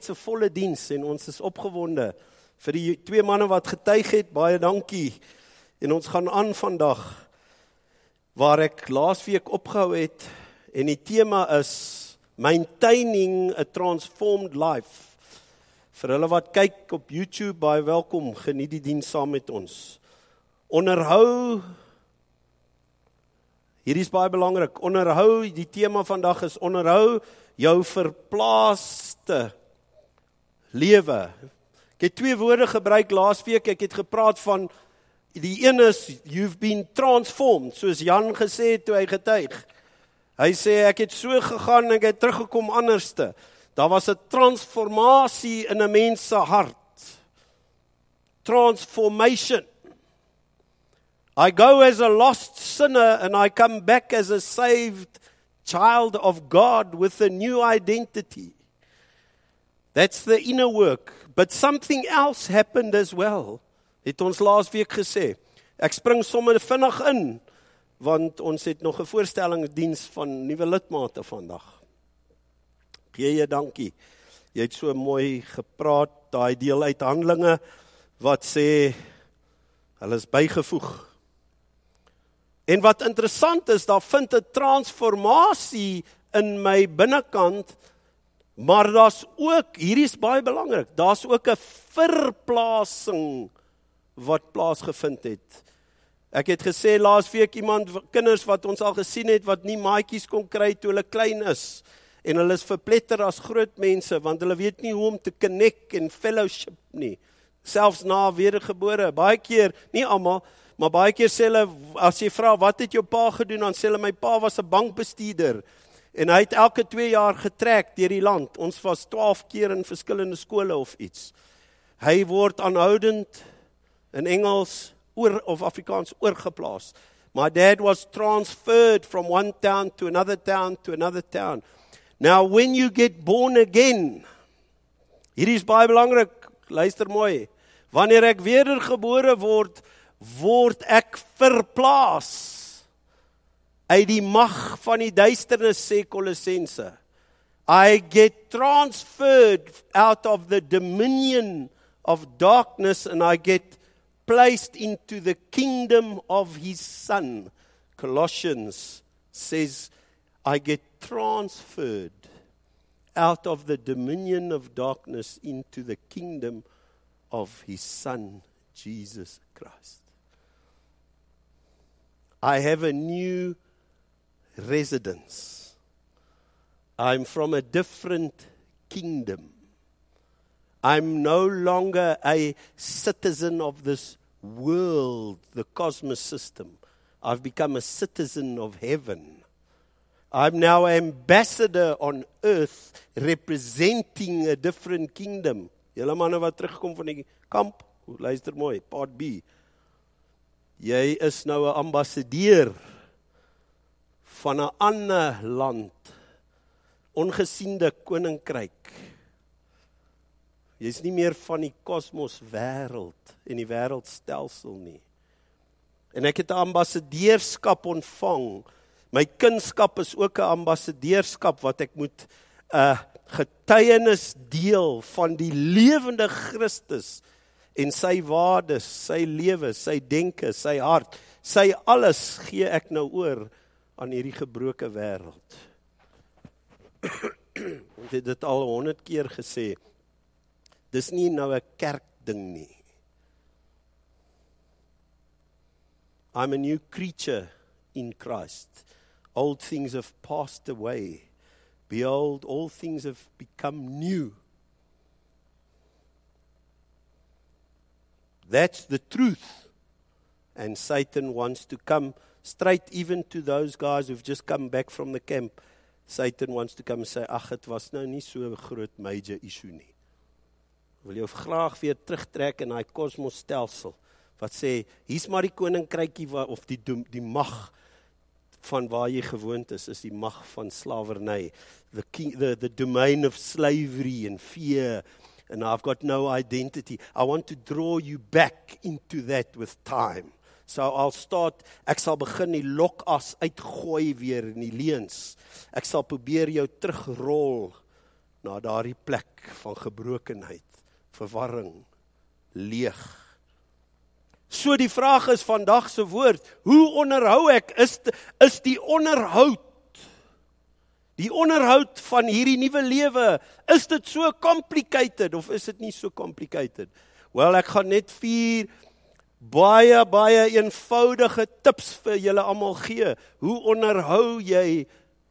reeds 'n volle diens en ons is opgewonde vir die 2 manne wat getuig het. Baie dankie. En ons gaan aan vandag waar ek laasweek opgehou het en die tema is Maintaining a Transformed Life. Vir hulle wat kyk op YouTube, baie welkom, geniet die diens saam met ons. Onderhou, hierdie is baie belangrik, onderhou, die tema vandag is onderhou jou verplaaste lewe. Ek het 2 woorde gebruik laasweek, ek het gepraat van, die een is, you've been transformed, soos Jan gesê het toe hy getuig. Hy sê, ek het so gegaan, ek het teruggekom anderste. Daar was 'n transformasie in 'n mens se hart. Transformation. I go as a lost sinner and I come back as a saved child of God with a new identity. That's the inner work. But something else happened as well. Het ons laasweek gesê. Ek spring sommer vinnig in, want ons het nog 'n voorstellingsdiens van nuwe lidmate vandag. Gee jy dankie. Jy het so mooi gepraat, daai deel uit Handelinge wat sê hulle is bygevoeg. En wat interessant is, daar vind 'n transformasie in my binnekant, maar daar's ook, hierdie is baie belangrik, daar's ook 'n verplasing wat plaasgevind het. Ek het gesê laasweek kinders wat ons al gesien het, wat nie maatjies kon kry toe hulle klein is, en hulle is verpletter as groot mense, want hulle weet nie hoe om te connect en fellowship nie, selfs na wedergebore, baie keer, nie almal, maar baie keer sê hulle, as jy vra, wat het jou pa gedoen, dan sê hulle, my pa was 'n bankbestuurder, en hy het elke 2 jaar getrek deur die land, ons was 12 keer in verskillende skole of iets, hy word aanhoudend, in Engels, of Afrikaans oorgeplaas. My dad was transferred from one town to another town to another town. Now, when you get born again, hierdie is baie belangrik, luister mooi, wanneer ek wedergebore word ek verplaas uit die mag van die duisternis, sê Kolossense. I get transferred out of the dominion of darkness and I get placed into the kingdom of his son. Colossians says, I get transferred out of the dominion of darkness into the kingdom of his son, Jesus Christ. I have a new residence. I'm from a different kingdom. I'm no longer a citizen of this world, the cosmos system. I've become a citizen of heaven. I'm now an ambassador on earth, representing a different kingdom. Julle manne wat terugkom van die kamp, luister mooi, part B. Jy is nou 'n ambassadeur van 'n ander land, ongesiende koninkryk. Jy is nie meer van die kosmos wêreld en die wêreldstelsel nie. En ek het 'n ambassadeurskap ontvang. My kindskap is ook 'n ambassadeurskap wat ek moet getuienis deel van die lewende Christus en sy waardes, sy lewe, sy denke, sy hart, sy alles gee ek nou oor aan hierdie gebroke wêreld. Ons het dit al 100 keer gesê. Dis nie nou 'n kerkding nie. I'm a new creature in Christ. Old things have passed away. Behold, all things have become new. That's the truth. And Satan wants to come straight even to those guys who've just come back from the camp. Satan wants to come and say, ag, het was nou nie so 'n groot major issue nie. Wil jou graag weer terugtrek in daai kosmosstelsel wat sê, hier's maar die koninkrykie of die mag van waar jy gewoond is die mag van slawerny, the domain of slavery and fear, and I've got no identity. I want to draw you back into that with time. So ek sal begin die lokas uitgooi weer in die leuns. Ek sal probeer jou terugrol na daardie plek van gebrokenheid, verwarring, leeg. So die vraag is vandag se woord, hoe onderhou ek? Is die onderhoud van hierdie nuwe lewe, is dit so complicated of is dit nie so complicated? Wel, ek gaan net 4 baie eenvoudige tips vir julle almal gee. Hoe onderhou jy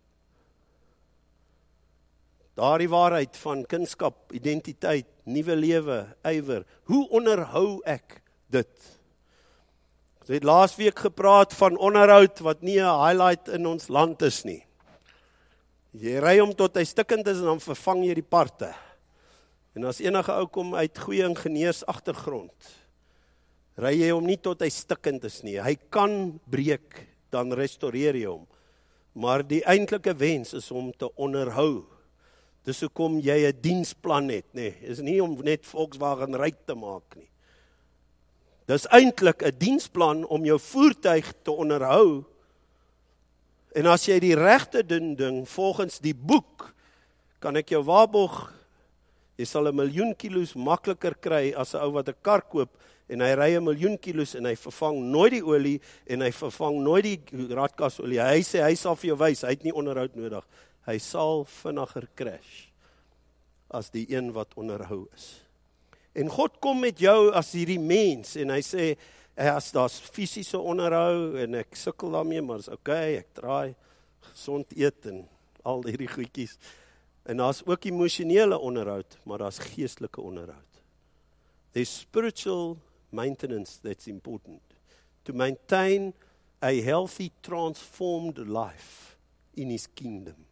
daardie waarheid van kunskap, identiteit, nuwe lewe, ywer? Hoe onderhou ek dit? Ons het laasweek gepraat van onderhoud wat nie 'n highlight in ons land is nie. Jy ry hom tot hy stikkend is en dan vervang jy die parte. En as enige ou kom uit goeie ingenieurs agtergrond, ry jy hom nie tot hy stikkend is nie. Hy kan breek, dan restoreer jy hom. Maar die eintlike wens is om te onderhou. Dis hoekom jy 'n diensplan het, nê. Is nie om net Volkswagen ryk te maak nie. Dis eintlik 'n diensplan om jou voertuig te onderhou. En as jy die regte ding volgens die boek, kan ek jou waarborg, jy sal 1 miljoen kilos makliker kry as 'n ou wat 'n kar koop en hy ry 1 miljoen kilos en hy vervang nooit die olie en hy vervang nooit die radkasolie. Hy sê hy sal vir jou wys, hy het nie onderhoud nodig. Hy sal vinniger crash as die een wat onderhou is. En God kom met jou as hierdie mens en hy sê, as daar's fisiese onderhou en ek sukkel daarmee, maar is okay, ek draai, gesond eet en al hierdie goedjies. En daar's ook emosionele onderhoud, maar daar's geestelike onderhoud. There's spiritual maintenance that's important. To maintain a healthy, transformed life in His kingdom.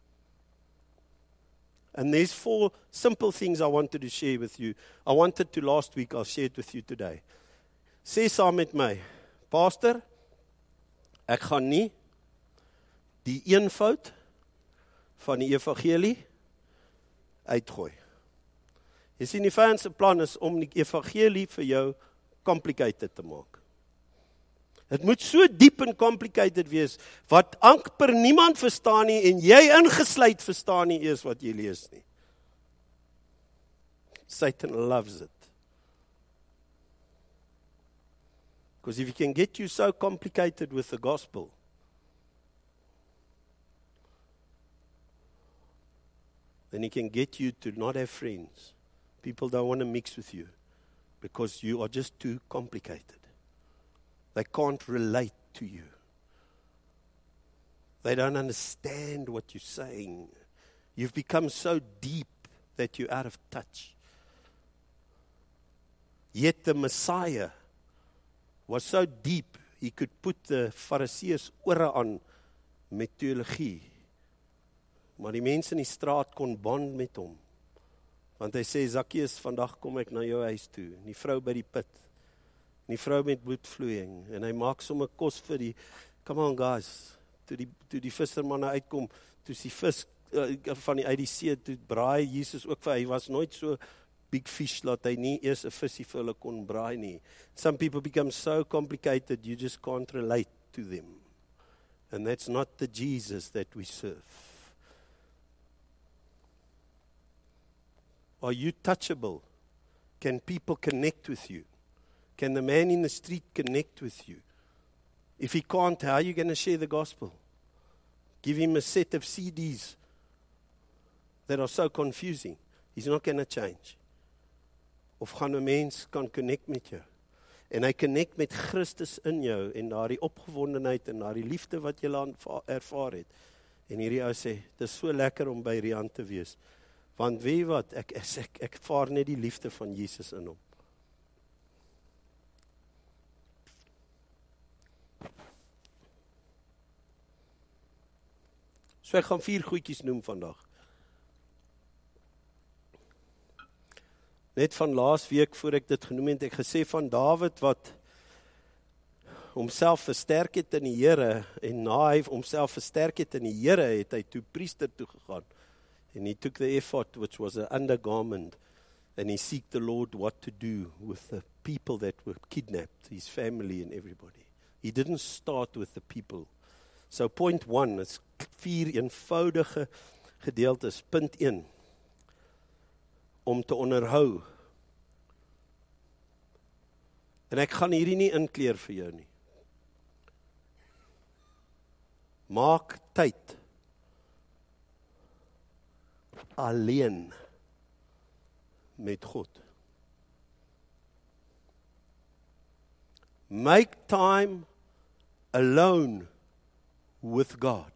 And there's 4 simple things I wanted to share with you. I wanted to last week, I'll share it with you today. Sê saam met my, Pastor, ek gaan nie die eenvoud van die evangelie uitgooi. Jy sien, die vyand se plan is om die evangelie vir jou complicated te maak. Het moet so diep en complicated wees, wat amper niemand verstaan nie, en jy ingesluit verstaan nie eers wat jy lees nie. Satan loves it. Because if he can get you so complicated with the gospel, then he can get you to not have friends. People don't want to mix with you because you are just too complicated. They can't relate to you. They don't understand what you're saying. You've become so deep that you're out of touch. Yet the Messiah was so deep, he could put the Fariseërs ore aan met teologie. Maar die mense in die straat kon bond met hom. Want hy sê, Zacchaeus, vandag kom ek na jou huis toe. En die vrou by die put. En die vrou met bloedvloeiing. En hy maak sommer kos vir die, come on guys, toe die vissermanne uitkom, toe die vis uit die see, toe braai Jesus ook vir, hy was nooit so big fish, dat hy nie eers 'n visie vir hulle kon braai nie. Some people become so complicated, you just can't relate to them. And that's not the Jesus that we serve. Are you touchable? Can people connect with you? Can the man in the street connect with you? If he can't, how are you going to share the gospel? Give him a set of CDs that are so confusing. He's not going to change. Of gaan 'n mens kan connect met jou. En hy connect met Christus in jou en daardie opgewondenheid en daardie liefde wat jy ervaar het. En hierdie ou sê, dis so lekker om by Rian te wees. Want weet jy wat, ek ervaar net die liefde van Jesus in hom. So ek gaan 4 goedjies noem vandag. Net van laas week voor ek dit genoem het, ek gesê van Dawid wat homself versterk het in die Here, en na hy homself versterk het in die Here, het hy toe priester toe gegaan. And he took the ephod, which was an undergarment, and he seeked the Lord what to do with the people that were kidnapped, his family and everybody. He didn't start with the people. So point 1 is 4 eenvoudige gedeeltes. Punt 1. om te onderhou. En ek gaan hierdie nie inkleer vir jou nie. Maak tyd alleen met God. Make time alone with God.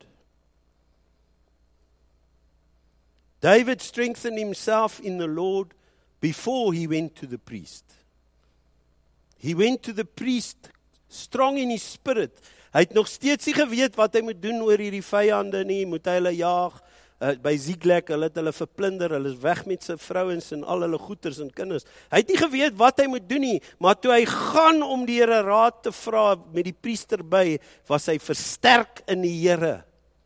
David strengthened himself in the Lord before he went to the priest. He went to the priest strong in his spirit. Hy het nog steeds nie geweet wat hy moet doen oor hierdie vyande nie, moet hy hulle jaag. By Ziklag, hulle het hulle verplinder, hulle is weg met sy vrouens en al hulle goeders en kinders. Hy het nie geweet wat hy moet doen nie, maar toe hy gaan om die Here raad te vra met die priester by, was hy versterk in die Here.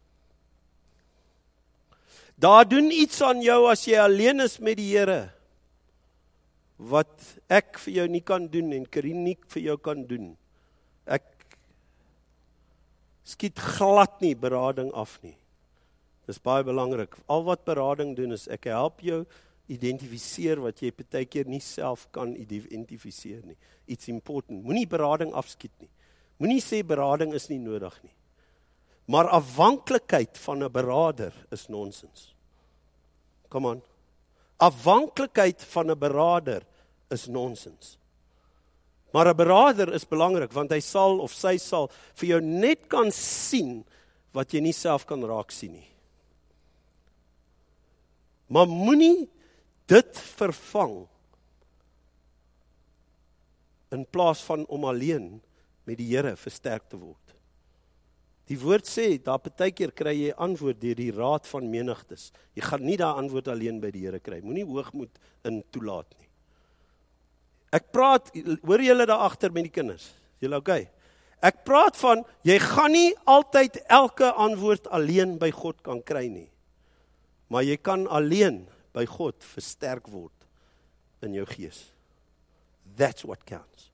Daar doen iets aan jou as jy alleen is met die Here, wat ek vir jou nie kan doen en Karin nie vir jou kan doen. Ek skiet glad nie berading af nie. Dis baie belangrik. Al wat berading doen is, ek help jou identifiseer wat jy partykeer nie self kan identifiseer nie. It's important. Moenie berading afskiet nie. Moenie sê berading is nie nodig nie. Maar afhanklikheid van 'n beraader is nonsens. Come on. Afhanklikheid van 'n beraader is nonsens. Maar 'n beraader is belangrik, want hy sal of sy sal vir jou net kan sien wat jy nie self kan raak sien nie. Maar moenie dit vervang in plaas van om alleen met die Here versterk te word. Die woord sê, daar partykeer kry jy antwoord deur die raad van menigtes. Jy gaan nie daai antwoord alleen by die Here kry. Moenie hoogmoed in toelaat nie. Ek praat, hoor julle daar agter met die kinders? Julle okay? Ek praat van, jy gaan nie altyd elke antwoord alleen by God kan kry nie. Maar jy kan alleen by God versterk word in jou gees. That's what counts.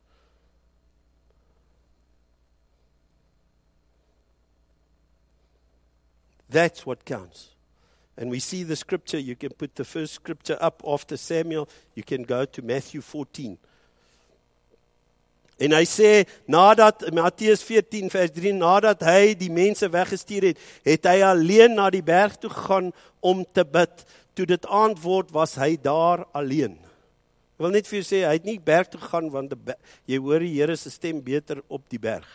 That's what counts. And we see the scripture, you can put the first scripture up after Samuel, you can go to Matthew 14. En hy sê, nadat, Matteus 14 vers 3, nadat hy die mense weggestuur het, het hy alleen na die berg toe gegaan om te bid. Toe dit aand word, was hy daar alleen. Ek wil net vir jou sê, hy het nie berg toe gegaan, want jy hoor die Here se stem beter op die berg.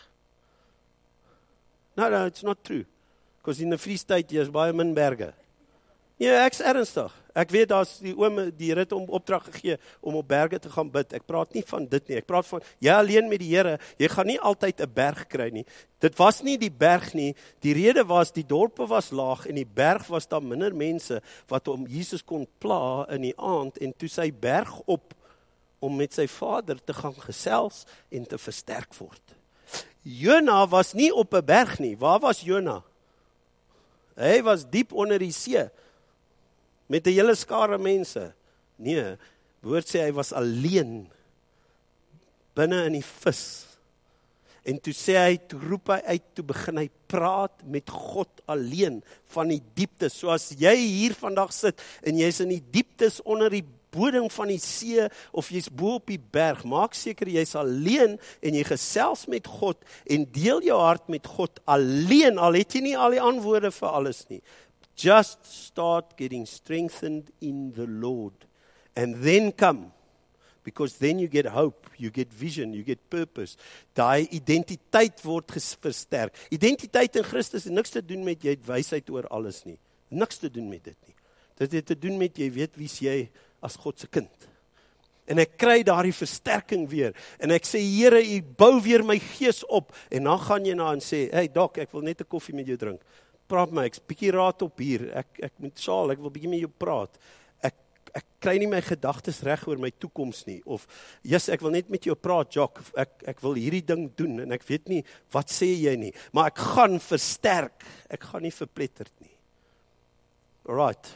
No, it's not true. Because in the Free State, jy is baie min berge. Ja, ek's ernstig. Ek weet daar's die Here het hom opdrag gegee om op berge te gaan bid. Ek praat nie van dit nie. Ek praat van jy alleen met die Here. Jy gaan nie altyd 'n berg kry nie. Dit was nie die berg nie. Die rede was die dorpe was laag en die berg was daar minder mense wat om Jesus kon pla in die aand en toe sy berg op om met sy Vader te gaan gesels en te versterk word. Jona was nie op 'n berg nie. Waar was Jona? Hy was diep onder die see. Met 'n hele skare mense. Nee, woord sê hy was alleen binne in die vis. En toe sê hy, toe roep hy uit, toe begin hy praat met God alleen van die dieptes. Soos jy hier vandag sit en jy's in die dieptes onder die bodem van die see of jy's bo op die berg. Maak seker jy's alleen en jy gesels met God en deel jou hart met God alleen. Al het jy nie al die antwoorde vir alles nie. Just start getting strengthened in the Lord. And then come. Because then you get hope, you get vision, you get purpose. Daai identiteit word versterk. Identiteit in Christus het niks te doen met jy het wysheid oor alles nie. Niks te doen met dit nie. Dit het te doen met jy weet wie's jy as God se kind. En ek kry daardie versterking weer. En ek sê, Here, U bou weer my gees op. En dan gaan jy na en sê, hey Doc, ek wil net 'n koffie met jou drink. Praat my, ek's bietjie raad op hier. Ek moet saal, ek wil bietjie met jou praat. Ek kry nie my gedagtes reg oor my toekoms nie. Of, yes, ek wil net met jou praat, Jock. Ek wil hierdie ding doen en ek weet nie, wat sê jy nie. Maar ek gaan versterk. Ek gaan nie verpletterd nie. Alright.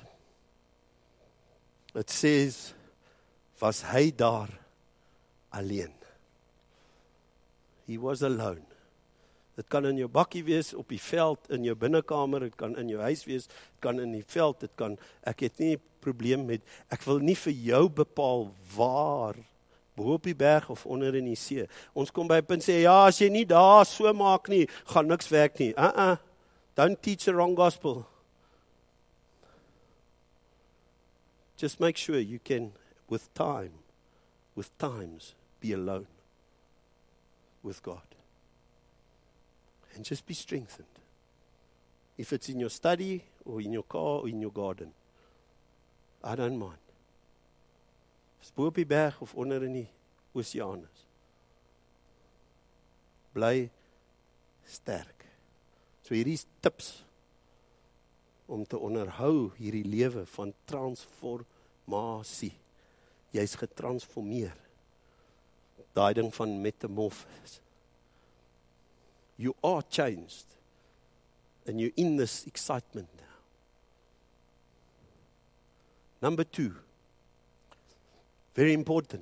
It says, was hy daar alleen. He was alone. Dit kan in jou bakkie wees, op die veld, in jou binnekamer, dit kan in jou huis wees, dit kan in die veld, dit kan, ek het nie probleem met, ek wil nie vir jou bepaal waar, bo op die berg of onder in die see. Ons kom by 'n punt sê, ja, as jy nie daar so maak nie, gaan niks werk nie. Don't teach the wrong gospel. Just make sure you can, with times, be alone with God. And just be strengthened. If it's in your study, or in your car, or in your garden. I don't mind. Is bo op die berg of onder in die oseaan is. Bly sterk. So hierdie is tips om te onderhou hierdie lewe van transformasie. Jy's getransformeer. Daai ding van metamorphosis. You are changed. And you're in this excitement now. Number 2. Very important.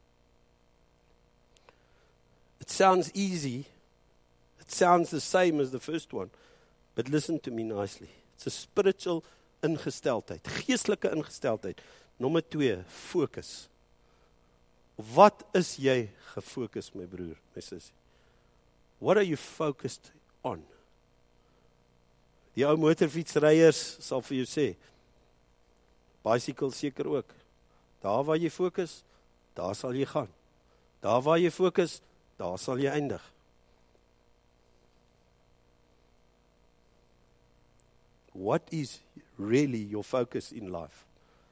It sounds easy. It sounds the same as the first one. But listen to me nicely. It's a spiritual ingesteldheid. Geestelike ingesteldheid. Nommer 2, focus. Wat is jy gefokus, my broer, my sussie? What are you focused on? Die ou motorfietsryers sal vir jou sê, bicycle seker ook, daar waar jy fokus, daar sal jy gaan. Daar waar jy fokus, daar sal jy eindig. What is really your focus in life?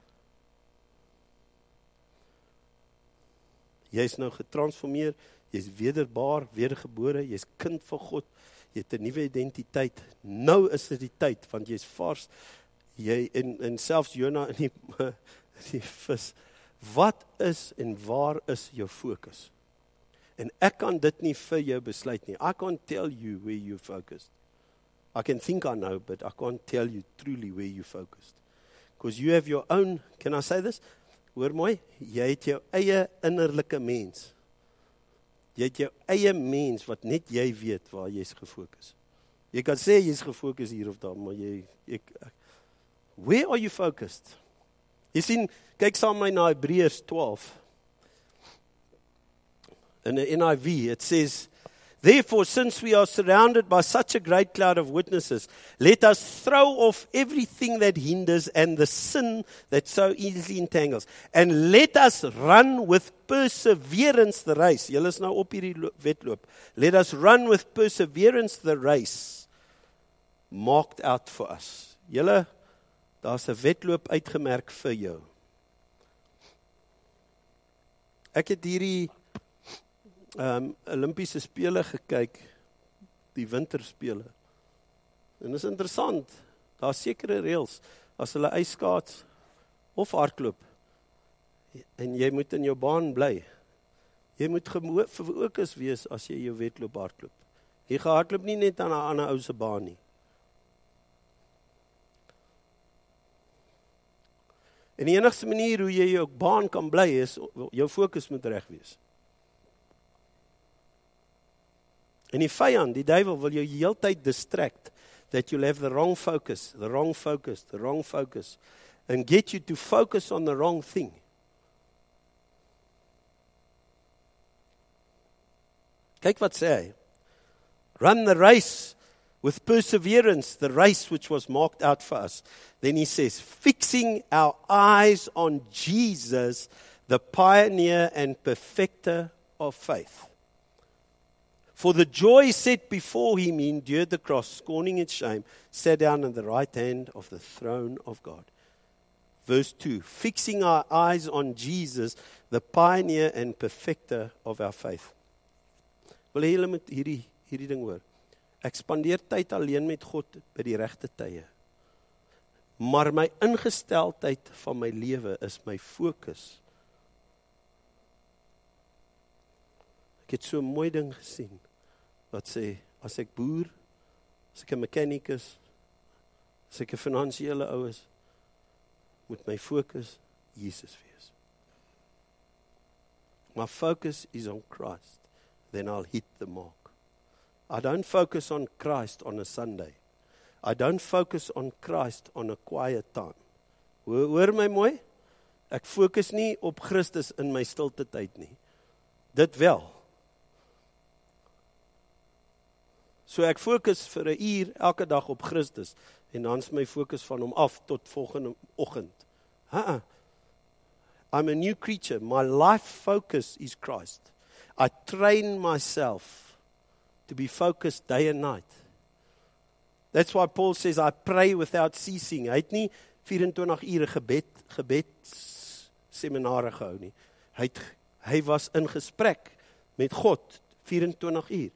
Jy is nou getransformeer, jy is wedergebore, jy is kind van God, jy het 'n nuwe identiteit. Nou is dit die tyd, want jy is vars, jy en selfs Jona in die vis. Wat is en waar is jou fokus? En ek kan dit nie vir jou besluit nie. I can't tell you where you focused. I can think I know, but I can't tell you truly where you focused. Because you have your own, can I say this? Hoor mooi, jy het jou eie innerlike mens. Jy het jou eie mens wat net jy weet waar jy is gefokus. Jy kan sê jy is gefokus hier of daar, maar where are you focused? Jy sien, kyk saam met my na Hebreërs 12. In the NIV, it says, therefore, since we are surrounded by such a great cloud of witnesses, let us throw off everything that hinders and the sin that so easily entangles. And let us run with perseverance the race. Julle is nou op hierdie wedloop. Let us run with perseverance the race marked out for us. Julle, daar's 'n wedloop uitgemerk vir jou. Ek het hierdie Olympiese spele gekyk, die winterspele. En dit is interessant, daar is sekere reëls, as hulle ijskaats of hardloop, en jy moet in jou baan bly. Jy moet gefokus wees as jy jou wedloop hardloop. Jy gaan hardloop nie net aan 'n ander ou se baan nie. En die enigste manier hoe jy jou baan kan bly is, jou fokus moet reg wees. En die vyand, die duiwel, wil jou heeltyd distract, that you'll have the wrong focus, and get you to focus on the wrong thing. Kyk wat sê hy. Run the race with perseverance, the race which was marked out for us. Then he says, fixing our eyes on Jesus, the pioneer and perfecter of faith. For the joy set before him, he endured the cross, scorning its shame, sat down at the right hand of the throne of God. Verse 2, fixing our eyes on Jesus, the pioneer and perfecter of our faith. Wil jy julle met hierdie ding hoor? Ek spandeer tyd alleen met God by die regte tye. Maar my ingesteldheid van my lewe is my fokus. Ek het so 'n mooi ding gesien, wat sê, as ek boer, as ek 'n mechanikus, as ek 'n finansiële ou is, moet my fokus Jesus wees. My focus is on Christ, then I'll hit the mark. I don't focus on Christ on a Sunday. I don't focus on Christ on a quiet time, Hoor my mooi? Ek fokus nie op Christus in my stilte tyd nie. Dit wel. So ek fokus vir 'n uur elke dag op Christus en dan is my fokus van hom af tot volgende oggend. I'm a new creature. My life focus is Christ. I train myself to be focused day and night. That's why Paul says, I pray without ceasing. Hy het nie 24 ure gebedseminare gehou nie. Hy was in gesprek met God 24 uur.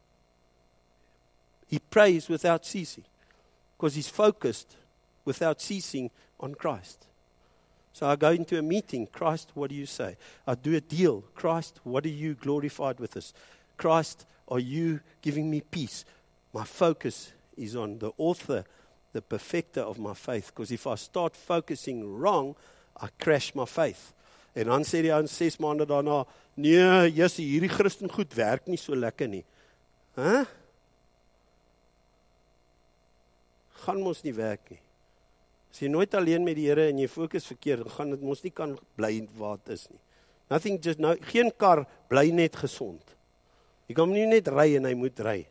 He prays without ceasing because he's focused without ceasing on Christ. So I go into a meeting. Christ, what do you say? I do a deal. Christ, what are you glorified with us? Christ, are you giving me peace? My focus is on the author, the perfecter of my faith. Because if I start focusing wrong, I crash my faith. En dan sê die ou 6 maande daarna, nee, Jessie, hierdie Christen goed werk nie so lekker nie. Gaan mos nie werk nie. As jy nooit alleen met die Here en jy fokus verkeerd, dan gaan dit mos nie kan bly waar dit is nie. Nothing just nou, geen kar bly net gesond. Jy kan nie net ry en hy moet ry.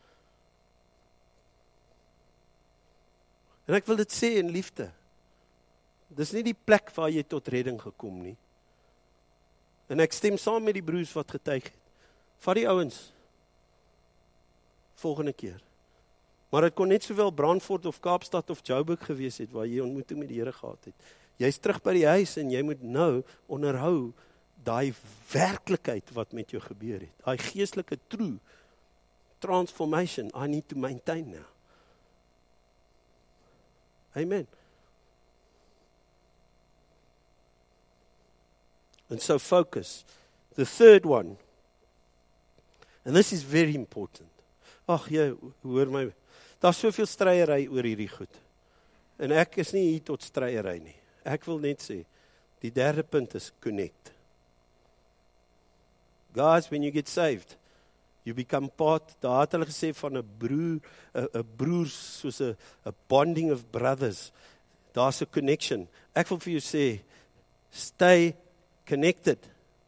En ek wil dit sê in liefde. Dis nie die plek waar jy tot redding gekom nie. En ek stem saam met die broers wat getuig het. Vat die ouens volgende keer. Maar het kon net sowel Brandfort of Kaapstad of Joburg gewees het, waar jy ontmoeting met die Here gehad het. Jy is terug by die huis en jy moet nou onderhou daai werklikheid wat met jou gebeur het. Daai geestelike true transformation, I need to maintain now. Amen. And so focus. The third one, and this is very important. Ag jy, hoor my, daar's soveel stryery oor hierdie goed. En ek is nie hier tot stryery nie. Ek wil net sê, die derde punt is connect. Guys, when you get saved, you become part, daar het hulle gesê van 'n broers, soos 'n bonding of brothers. Daar's 'n connection. Ek wil vir jou sê, stay connected.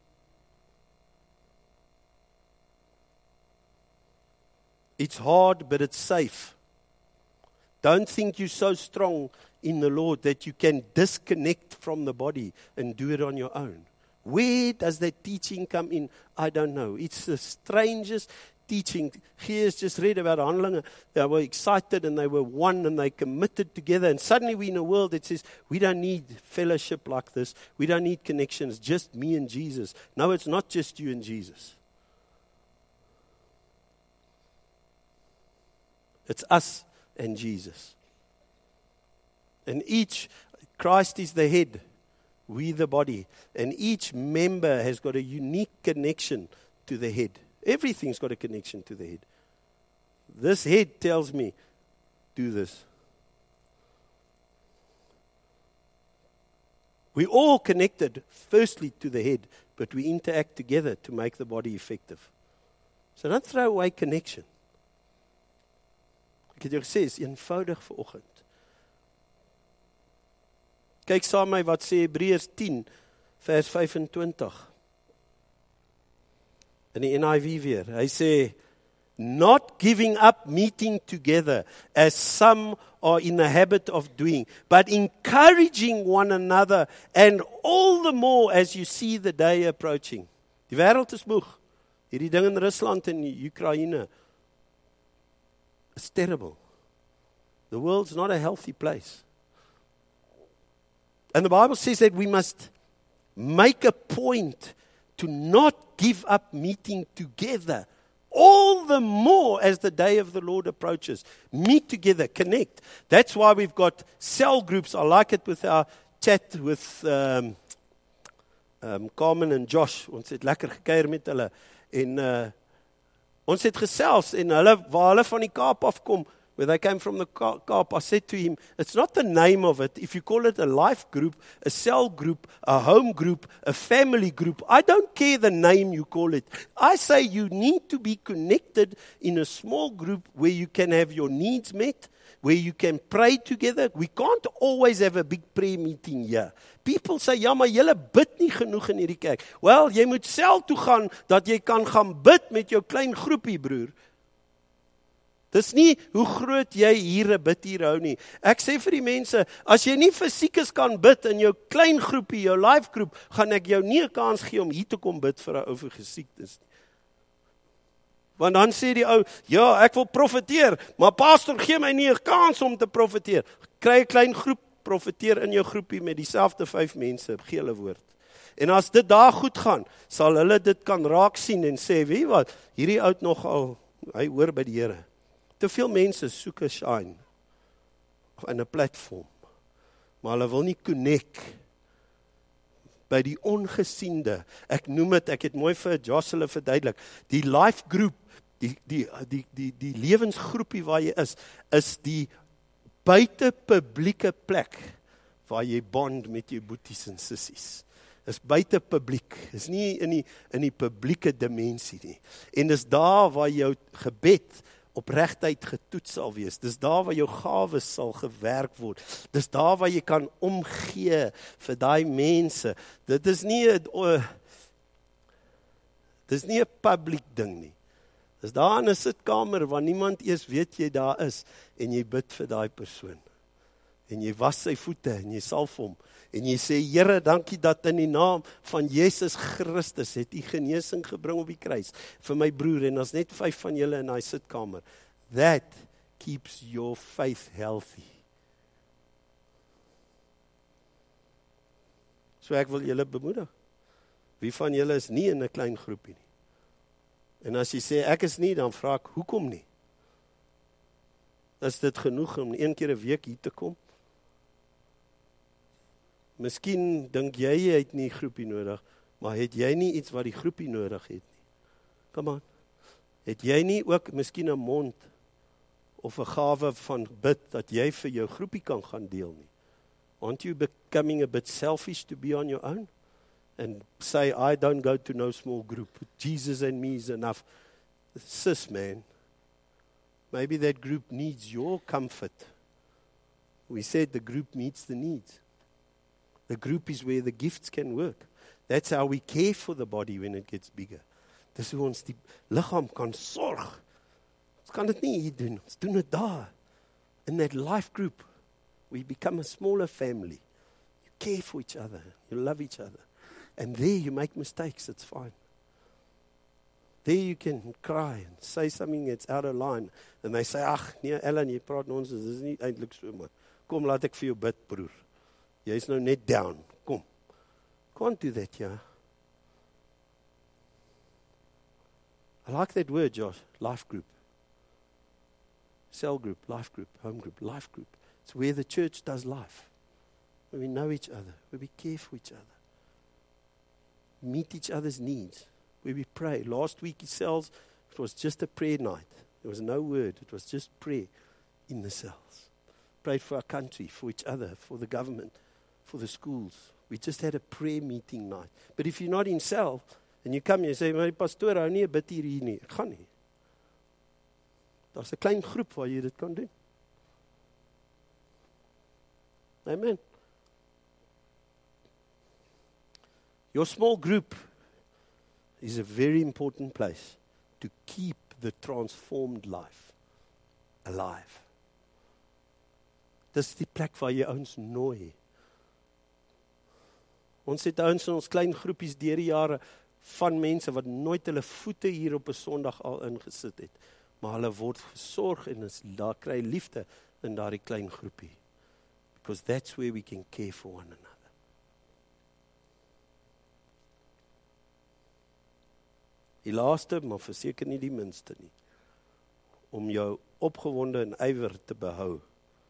It's hard, but it's safe. Don't think you're so strong in the Lord that you can disconnect from the body and do it on your own. Where does that teaching come in? I don't know. It's the strangest teaching. Here's just read about Handelinge. They were excited and they were one and they committed together. And suddenly we're in a world that says, we don't need fellowship like this. We don't need connections. Just me and Jesus. No, it's not just you and Jesus. It's us and Jesus. And Christ is the head, we the body. And each member has got a unique connection to the head. Everything's got a connection to the head. This head tells me, do this. We're all connected, firstly, to the head, but we interact together to make the body effective. So don't throw away connection. Ek het jou gesê, is eenvoudig vanoggend. Kyk saam met my wat sê Hebreërs 10 vers 25. In die NIV weer. Hy sê, not giving up meeting together as some are in the habit of doing, but encouraging one another and all the more as you see the day approaching. Die wêreld is moeg. Hierdie ding in Rusland en Oekraïne. It's terrible. The world's not a healthy place. And the Bible says that we must make a point to not give up meeting together. All the more as the day of the Lord approaches. Meet together, connect. That's why we've got cell groups. I like it with our chat with Carmen and Josh. Ons het lekker gekuier met hulle. En ons het gesels en waar hulle van die Kaap afkom, where they came from the Kaap, I said to him, it's not the name of it. If you call it a life group, a cell group, a home group, a family group, I don't care the name you call it. I say you need to be connected in a small group where you can have your needs met, where you can pray together. We can't always have a big prayer meeting here. People say, ja, maar julle bid nie genoeg in hierdie kerk. Wel, jy moet self toe gaan, dat jy kan gaan bid met jou klein groepie, broer. Dis nie hoe groot jy hier 'n bid hier hou nie. Ek sê vir die mense, as jy nie vir siekes kan bid in jou klein groepie, jou life groep, gaan ek jou nie 'n kans gee om hier te kom bid vir 'n ou vir gesiektes nie. Want dan sê die ou, ja, ek wil profeteer, maar pastor gee my nie 'n kans om te profeteer. Kry 'n klein groep, profeteer in jou groepie met dieselfde 5 mense, gee hulle woord. En as dit daar goed gaan, sal hulle dit kan raak sien en sê, weet jy wat, hierdie oud nogal, hy hoor by die Here. Te veel mense soek 'n shine in 'n platform, maar hulle wil nie connect by die ongesiende. Ek noem dit, ek het mooi vir Jocelyn verduidelik, die life group, die lewensgroepie waar jy is die buite publieke plek waar jy bond met jou boeties en sissies. Is buite publiek, is nie in die publieke dimensie nie. En dis daar waar jou gebed opregtheid getoets sal wees. Dis daar waar jou gawes sal gewerk word. Dis daar waar jy kan omgee vir daai mense. Dit is nie 'n public ding nie. Dis daar in 'n sitkamer waar niemand eers weet jy daar is en jy bid vir daai persoon. En jy was sy voete en jy salf hom en jy sê, Here, dankie dat in die naam van Jesus Christus het U genesing gebring op die kruis vir my broer, en as net 5 van julle in daai sitkamer. That keeps your faith healthy. So ek wil julle bemoedig. Wie van julle is nie in 'n klein groepie nie? En as jy sê ek is nie, dan vra ek, hoekom nie? Is dit genoeg om 1 keer 'n week hier te kom? Miskien dink jy het nie groepie nodig, maar het jy nie iets wat die groepie nodig het nie? Come on. Het jy nie ook miskien 'n mond of 'n gawe van bid dat jy vir jou groepie kan gaan deel nie? Aren't you becoming a bit selfish to be on your own? And say, I don't go to no small group. Jesus and me is enough. Sis, man, maybe that group needs your comfort. We said the group meets the needs. The group is where the gifts can work. That's how we care for the body when it gets bigger. Dis hoe ons die liggaam kan sorg. Ons kan dit nie hier doen. Ons doen dit daar. In that life group, we become a smaller family. You care for each other. You love each other. And there you make mistakes. It's fine. There you can cry and say something that's out of line. And they say, ag, nee, Ellen, jy praat nonsens. Dis nie eintlik so, man. Kom, laat ek vir jou bid, broer. Jy's nou net down. Kom. Can't do that, yeah. I like that word, Josh. Life group. Cell group, life group, home group, life group. It's where the church does life. Where we know each other. Where we care for each other. Meet each other's needs. Where we pray. Last week in cells, it was just a prayer night. There was no word. It was just prayer in the cells. Prayed for our country, for each other, for the government, for the schools. We just had a prayer meeting night. But if you're not in cell, and you come here and say, maar die pastoor hou nie 'n bid hier nie. Ek gaan nie. Daar's 'n klein groep waar jy dit kan doen. Amen. Your small group is a very important place to keep the transformed life alive. Dis die plek waar jy ouens nooi. Ons het ouens in ons klein groepies deur die jare van mense wat nooit hulle voete hier op 'n Sondag al ingesit het, maar hulle word versorg en daar kry liefde in daardie klein groepie. Because that's where we can care for one another. Die laaste, maar verseker nie die minste nie, om jou opgewonde en ywer te behou,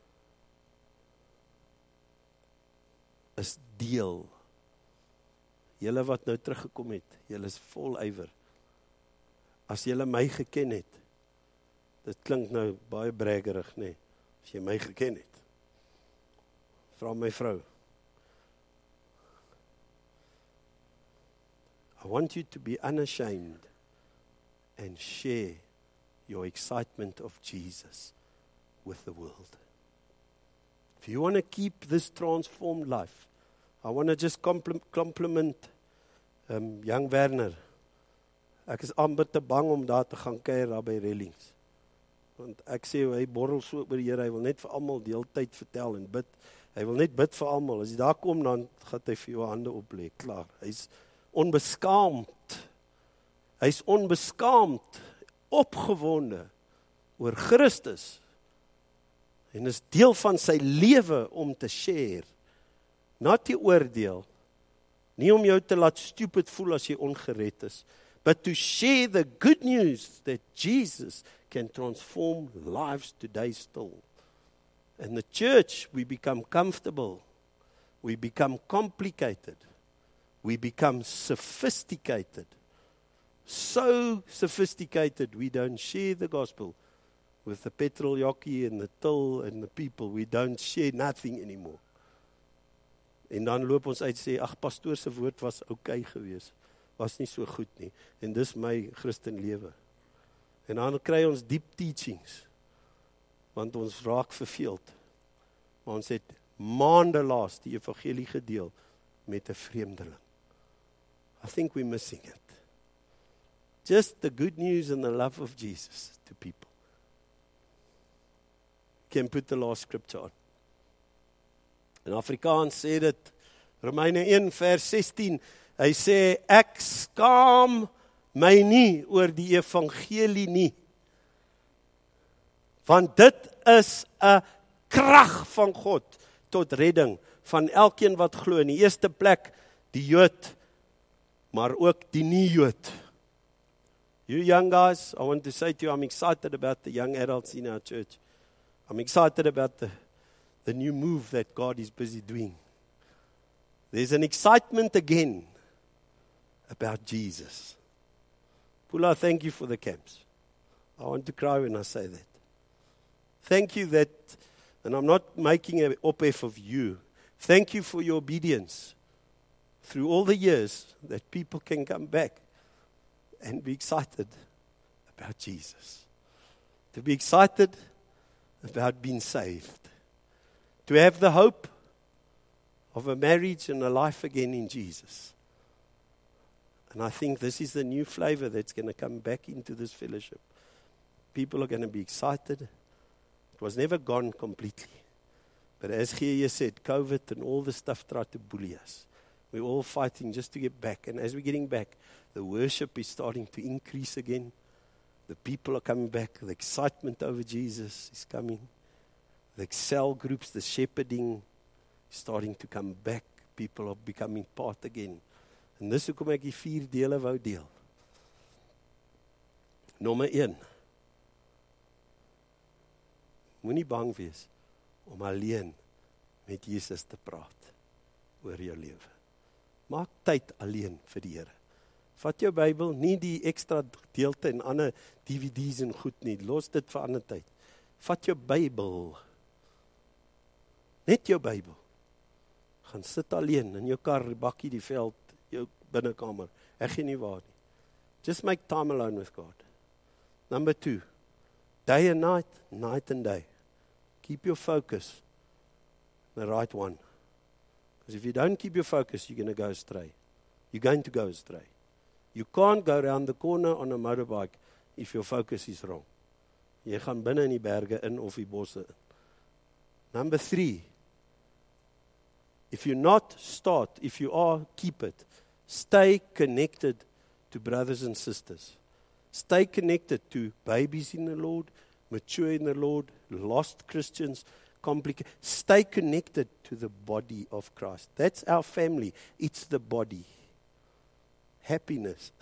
is deel. Julle wat nou teruggekom het, julle is vol ywer. As julle my geken het, Dit klink nou baie braggerig, nee, as jy my geken het. Vra my vrou. I want you to be unashamed and share your excitement of Jesus with the world. If you want to keep this transformed life, I want to just compliment young Werner. Ek is amper te bang om daar te gaan kuier daar by Rellings. Want ek sê, hy borrel so oor die Here, hy wil net vir almal die hele tyd vertel en bid. Hy wil net bid vir almal. As jy daar kom, dan gaan hy vir jou hande oplê, klaar. Hy's onbeskaamd. Hy's onbeskaamd, opgewonde oor Christus. En is deel van sy lewe om te share. Not die oordeel. Nie om jou te laat stupid voel as jy ongered is. But to share the good news that Jesus can transform lives today still. In the church, we become comfortable. We become complicated. We become sophisticated. So sophisticated, we don't share the gospel with the petrol jockey and the till and the people. We don't share nothing anymore. En dan loop ons uit sê, ag, pastoor se woord was okay geweest. Was nie so goed nie. En dis my Christen lewe. En dan kry ons deep teachings. Want ons raak verveeld. Maar ons het maande laas die evangelie gedeel met 'n vreemdeling. I think we're missing it. Just the good news and the love of Jesus to people. Can put the last scripture on. In Afrikaans sê dit, Romeine 1 vers 16, hy sê, ek skaam my nie oor die evangelie nie. Want dit is 'n krag van God tot redding van elkeen wat glo. In die eerste plek die Jood, maar ook die nie-Jood. You young guys, I want to say to you, I'm excited about the young adults in our church. I'm excited about the new move that God is busy doing. There's an excitement again about Jesus. Pula, thank you for the camps. I want to cry when I say that. Thank you that, and I'm not making an op-ef of you, thank you for your obedience through all the years that people can come back and be excited about Jesus. To be excited about being saved. To have the hope of a marriage and a life again in Jesus. And I think this is the new flavor that's going to come back into this fellowship. People are going to be excited. It was never gone completely. But as Gia said, COVID and all the stuff tried to bully us. We're all fighting just to get back. And as we're getting back, the worship is starting to increase again. The people are coming back. The excitement over Jesus is coming. The Excel groups, the shepherding, is starting to come back. People are becoming part again. En dis hoekom ek die 4 dele wou deel. Nommer 1. Moenie bang wees om alleen met Jesus te praat oor jou lewe. Maak tyd alleen vir die Here. Vat jou Bybel, nie die ekstra gedeelte en ander DVD's en goed nie. Los dit vir ander tyd. Vat jou Bybel. Net jou Bybel. Gaan sit alleen in jou kar, bakkie die veld, jou binnekamer. Ek gee nie waar nie. Just make time alone with God. Number 2. Day and night, night and day. Keep your focus on the right one. Because if you don't keep your focus, you're going to go astray. You're going to go astray. You can't go around the corner on a motorbike if your focus is wrong. Jy gaan binne in die berge in of die bosse in. Number 3. If you're not, start. If you are, keep it. Stay connected to brothers and sisters. Stay connected to babies in the Lord, mature in the Lord, lost Christians, complicated. Stay connected to the body of Christ. That's our family. It's the body. Happiness.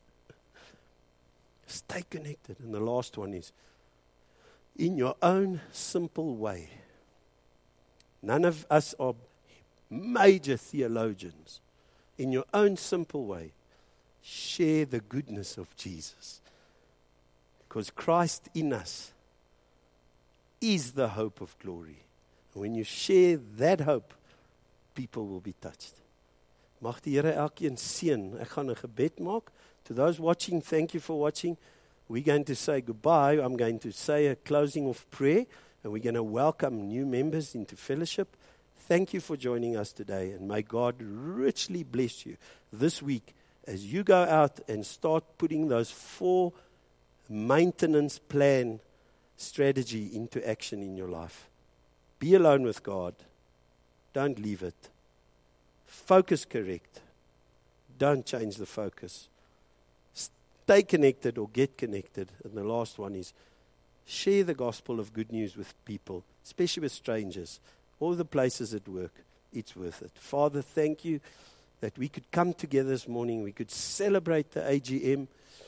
Stay connected. And the last one is, in your own simple way. None of us are major theologians. In your own simple way, share the goodness of Jesus. Because Christ in us is the hope of glory. And when you share that hope, people will be touched. Mag die Here elkeen seën. Ek gaan 'n gebed maak. To those watching, thank you for watching. We're going to say goodbye. I'm going to say a closing of prayer, and we're going to welcome new members into fellowship. Thank you for joining us today, and may God richly bless you this week as you go out and start putting those 4 maintenance plan strategy into action in your life. Be alone with God. Don't leave it. Focus correct. Don't change the focus. Stay connected or get connected. And the last one is share the gospel of good news with people, especially with strangers, all the places at work. It's worth it. Father, thank you that we could come together this morning. We could celebrate the AGM,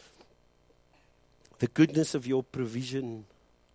the goodness of your provision,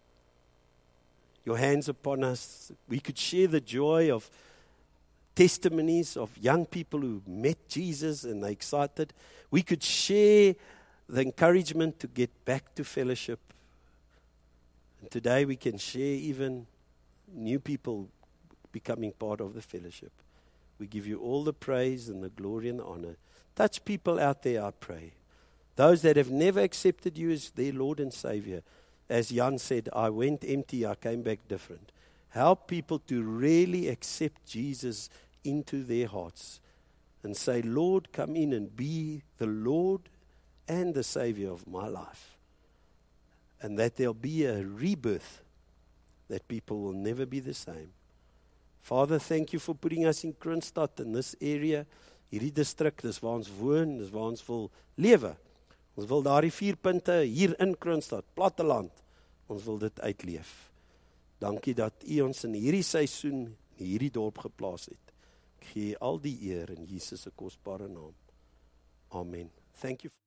your hands upon us. We could share the joy of testimonies of young people who met Jesus and they're excited. We could share the encouragement to get back to fellowship. And today we can share even new people becoming part of the fellowship. We give you all the praise and the glory and the honor. Touch people out there, I pray. Those that have never accepted you as their Lord and Savior. As Jan said, I went empty, I came back different. Help people to really accept Jesus into their hearts and say, Lord, come in and be the Lord and the Savior of my life. And that there'll be a rebirth, that people will never be the same. Father, thank you for putting us in Kroonstad, in this area, hierdie distrik, dis waar ons woon, dis waar ons wil lewe. Ons wil daardie 4 punte hier in Kroonstad, platteland, ons wil dit uitleef. Dankie dat U ons in hierdie seisoen, in hierdie dorp geplaas het. Ek gee al die eer in Jesus se kosbare naam. Amen. Thank you.